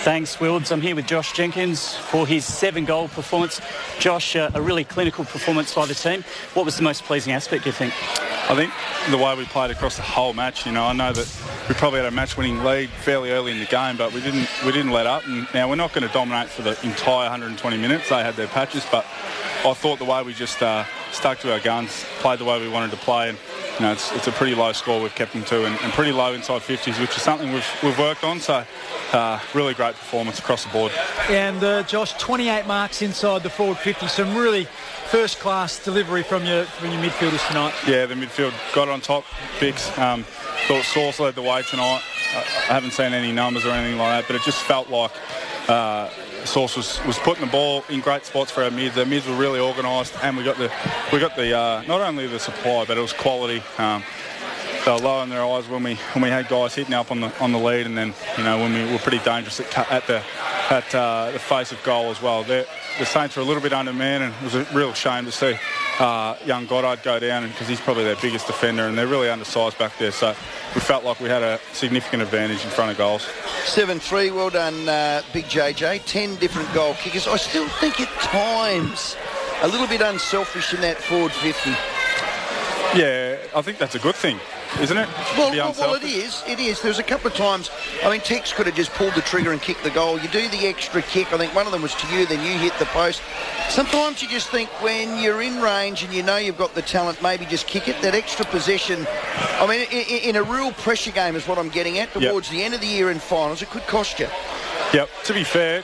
Thanks, Wilds. I'm here with Josh Jenkins for his 7-goal performance. Josh, a really clinical performance by the team. What was the most pleasing aspect, do you think? I think the way we played across the whole match. I know that we probably had a match-winning lead fairly early in the game, but we didn't let up. And now we're not going to dominate for the entire 120 minutes. They had their patches, but I thought the way we just stuck to our guns, played the way we wanted to play, and it's a pretty low score we've kept them to, and pretty low inside 50s, which is something we've worked on. So really great performance across the board. And Josh, 28 marks inside the forward 50. Some really first-class delivery from your midfielders tonight. Yeah, the midfield got on top. Bix thought Sauce led the way tonight. I haven't seen any numbers or anything like that, but it just felt like Sauce was putting the ball in great spots for our mids. Our mids were really organised, and we got the not only the supply, but it was quality. They were low in their eyes when we had guys hitting up on the lead, and then when we were pretty dangerous at the face of goal as well. The Saints were a little bit undermanned, and it was a real shame to see young Goddard go down, because he's probably their biggest defender, and they're really undersized back there. So we felt like we had a significant advantage in front of goals. 7-3, well done, Big JJ. 10 different goal kickers. I still think at times a little bit unselfish in that forward 50. Yeah, I think that's a good thing, isn't it? Well, it is. It is. There's a couple of times, Tex could have just pulled the trigger and kicked the goal. You do the extra kick. I think one of them was to you, then you hit the post. Sometimes you just think when you're in range and you know you've got the talent, maybe just kick it. That extra possession, in a real pressure game is what I'm getting at. Towards the end of the year in finals, it could cost you. Yep. To be fair,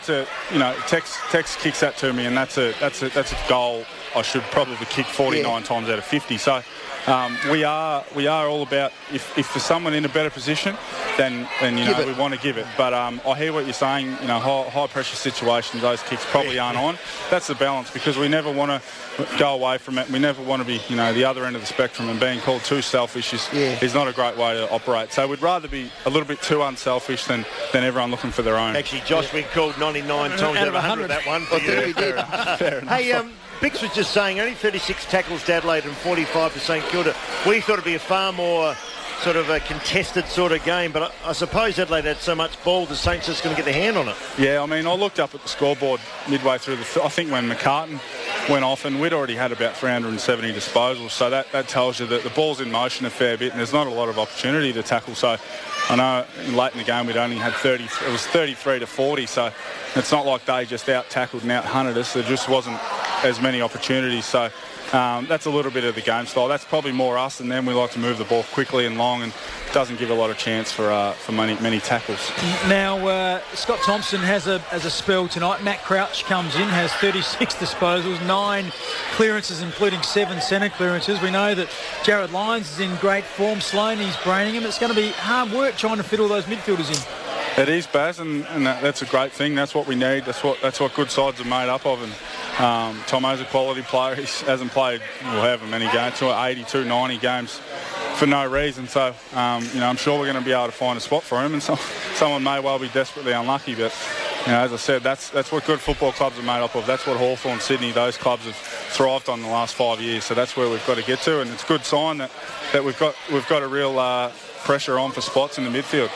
Tex kicks that to me, and that's a goal I should probably kick 49 times out of 50. So we are all about if there's someone in a better position, then we want to give it. But I hear what you're saying. High pressure situations, those kicks probably aren't on. That's the balance, because we never want to go away from it. We never want to be the other end of the spectrum, and being called too selfish is not a great way to operate. So we'd rather be a little bit too unselfish than everyone looking for their own. Actually, Josh, we called 99 times out of 100 that one. I think we did. Fair enough. Hey, Bix was just saying only 36 tackles to Adelaide and 45 to St Kilda. We thought it'd be a far more sort of a contested sort of game, but I suppose Adelaide had so much ball, the Saints just going to get their hand on it. Yeah, I looked up at the scoreboard midway through I think when McCartan went off, and we'd already had about 370 disposals, so that tells you that the ball's in motion a fair bit, and there's not a lot of opportunity to tackle. So I know late in the game we'd only had 30. It was 33 to 40, so it's not like they just out-tackled and out-hunted us. There just wasn't as many opportunities. So that's a little bit of the game style. That's probably more us than them. We like to move the ball quickly and long, and doesn't give a lot of chance for many tackles. Now, Scott Thompson has a spell tonight. Matt Crouch comes in, has 36 disposals, 9 clearances, including 7 centre clearances. We know that Jared Lyons is in great form. Sloaney's braining him. It's going to be hard work trying to fit all those midfielders in. It is, Baz, and that's a great thing. That's what we need. That's what good sides are made up of. And Tomo's a quality player. He hasn't played however many games, 82, 90 games for no reason. So, I'm sure we're going to be able to find a spot for him. And someone may well be desperately unlucky, but as I said, that's what good football clubs are made up of. That's what Hawthorn, Sydney, those clubs have thrived on the last 5 years. So that's where we've got to get to, and it's a good sign that we've got a real pressure on for spots in the midfield.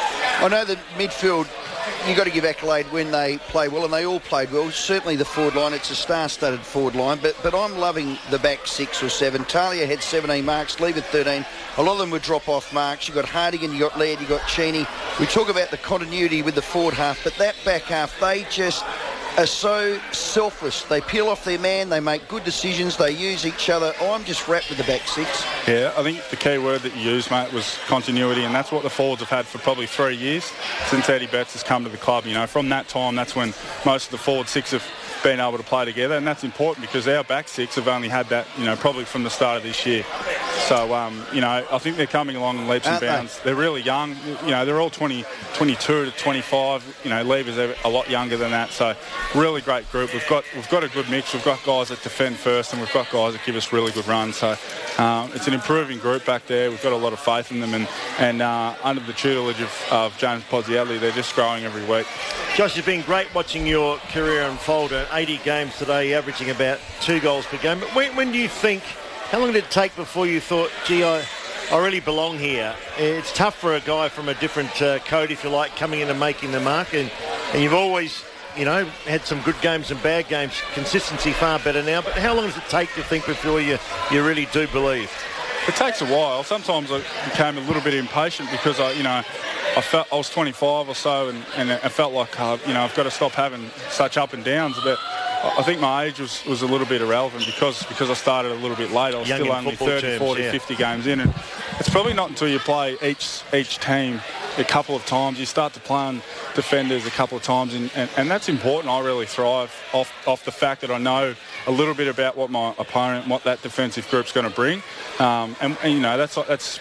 I know that midfield, you've got to give accolade when they play well, and they all played well. Certainly the forward line, it's a star-studded forward line, but I'm loving the back 6 or 7. Talia had 17 marks, Lever 13. A lot of them were drop-off marks. You've got Hardigan, you've got Laird, you've got Cheney. We talk about the continuity with the forward half, but that back half, they just are so selfless. They peel off their man, they make good decisions, they use each other. I'm just wrapped with the back 6. Yeah, I think the key word that you used, mate, was continuity, and that's what the forwards have had for probably 3 years since Eddie Betts has come to the club. From that time, that's when most of the forward 6 have been able to play together, and that's important because our back 6 have only had that, probably from the start of this year. So, I think they're coming along in leaps and bounds. They're really young. They're all 22 to 25. Lever's a lot younger than that. So, really great group. We've got a good mix. We've got guys that defend first, and we've got guys that give us really good runs. So, it's an improving group back there. We've got a lot of faith in them, and under the tutelage of James Pozzielli, they're just growing every week. Josh, it's been great watching your career unfold. 80 games today, averaging about 2 goals per game. But when do you think? How long did it take before you thought, gee, I really belong here? It's tough for a guy from a different code, if you like, coming in and making the mark. And And you've always, had some good games and bad games. Consistency far better now. But how long does it take, you think, before you really do believe? It takes a while. Sometimes I became a little bit impatient because I felt I was 25 or so, and I felt like I've got to stop having such up and downs. But I think my age was a little bit irrelevant because I started a little bit late. I was still only 30, 40, 50 games in, and it's probably not until you play each team a couple of times, you start to play on defenders a couple of times, and that's important. I really thrive off the fact that I know a little bit about what my opponent, what that defensive group's going to bring, and that's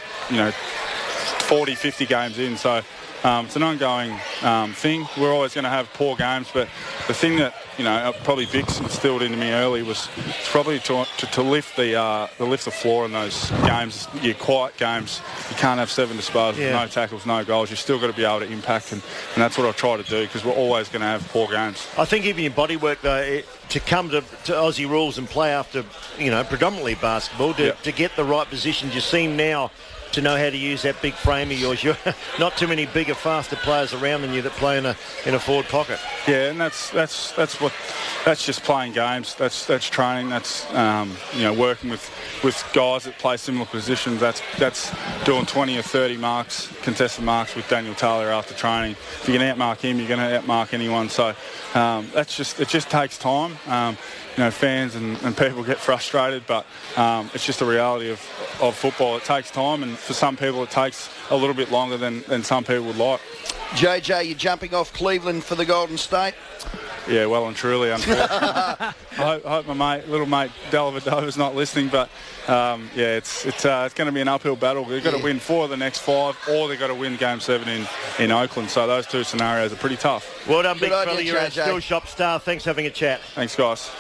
40, 50 games in, so it's an ongoing thing. We're always going to have poor games, but the thing that probably Vic's instilled into me early was probably to lift the floor in those games. Your quiet games, you can't have 7 disposals, no tackles, no goals. You've still got to be able to impact, and that's what I try to do, because we're always going to have poor games. I think even your body work, though, to come to Aussie rules and play after predominantly basketball, to get the right positions, you seem now to know how to use that big frame of yours. You're not too many bigger, faster players around than you that play in a forward pocket. Yeah, and that's just playing games. That's training. That's working with guys that play similar positions. That's doing 20 or 30 marks, contested marks with Daniel Taylor after training. If you can outmark him, you're going to outmark anyone. So it just takes time. Fans and people get frustrated, but it's just the reality of football. It takes time, and for some people it takes a little bit longer than some people would like. JJ, you're jumping off Cleveland for the Golden State? Yeah, well and truly, unfortunately. I hope my little mate Dellavedova's not listening, but it's going to be an uphill battle. They've got to win 4 of the next 5, or they've got to win Game 7 in Oakland. So those two scenarios are pretty tough. Well done, big fella. You're a Still Shop star. Thanks for having a chat. Thanks, guys.